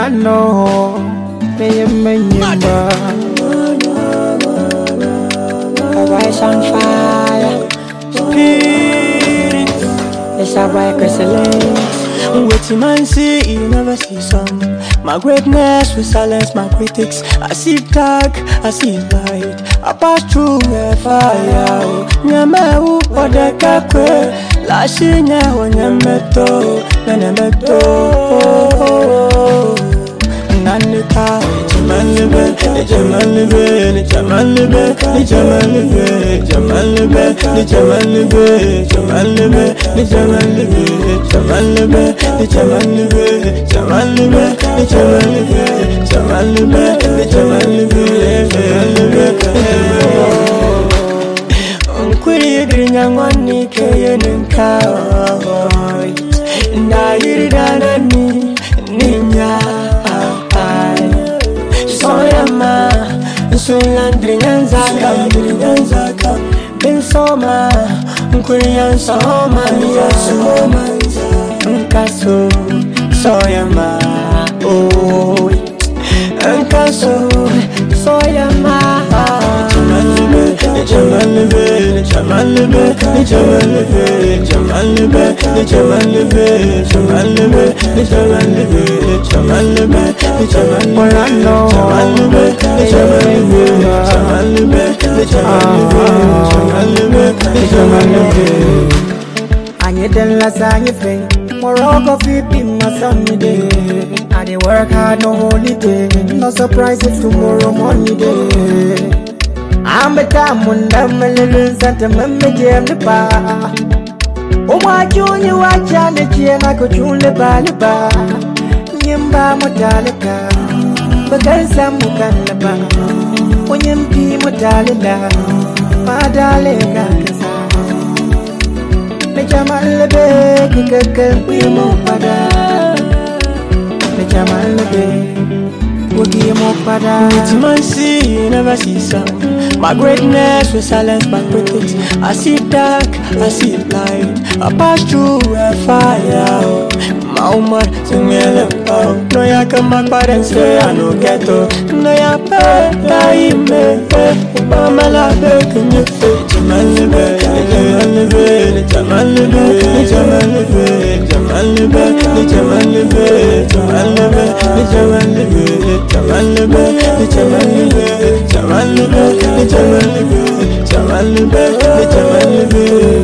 Morano, me remember. Rise on fire, spirit. It's a white crystalline. Waiting man see, you never see some. My greatness will silence my critics. I see dark, I see light. I pass through a fire. Nyame what the kakwe. Lashinya wanyameto, nanemeto. Nanika, Jamalebe, Jamalebe, Jamalebe, Jamalebe, Jamalebe, Jamalebe, Jamalebe, Jamalebe, Jamalebe, Jamalebe, Jamalebe, Jamalebe, Jamalebe, Jamalebe. Unkuri grinyangwani keyenenka. Na yiridana ni ninya. Soyama, Sulandrinyanzaka, Ben Soma, Nkurian Soma, Nkaso, Soyama, oh, Nkaso, Soyama, Jamalebe, Jamalebe, Jamalebe, Jamalebe, Jamalebe, Jamalebe, Jamalebe, Jamalebe, Jamalebe, I need them last I think. Morocco fit in my sunny day. I dey work hard no holiday. No surprise if tomorrow money day. I'm a time when I'm a little sentiment me jam the bar. Oh my junior watch and the chain I could tune the bar. Nyimba mutalika Bagalsa mukalaba Onyempi mutalila Madalika kasa Nejamalebe kikeke Wimu pada Nejamalebe Wimu pada Waiting man see, you never see some. My greatness will silence my critics. I see dark, I see light. I pass through a fire. My woman, sing me a little. No, ya come back, but then say I no ghetto. No, ya pay, I me. Mama, la beg, and you fit. Jamalebe, Jamalebe, Jamalebe, Jamalebe, Jamalebe, Jamalebe, Jamalebe, Jamalebe, Jamalebe, Jamalebe, Jamalebe, Jamalebe, Jamalebe, Jamalebe.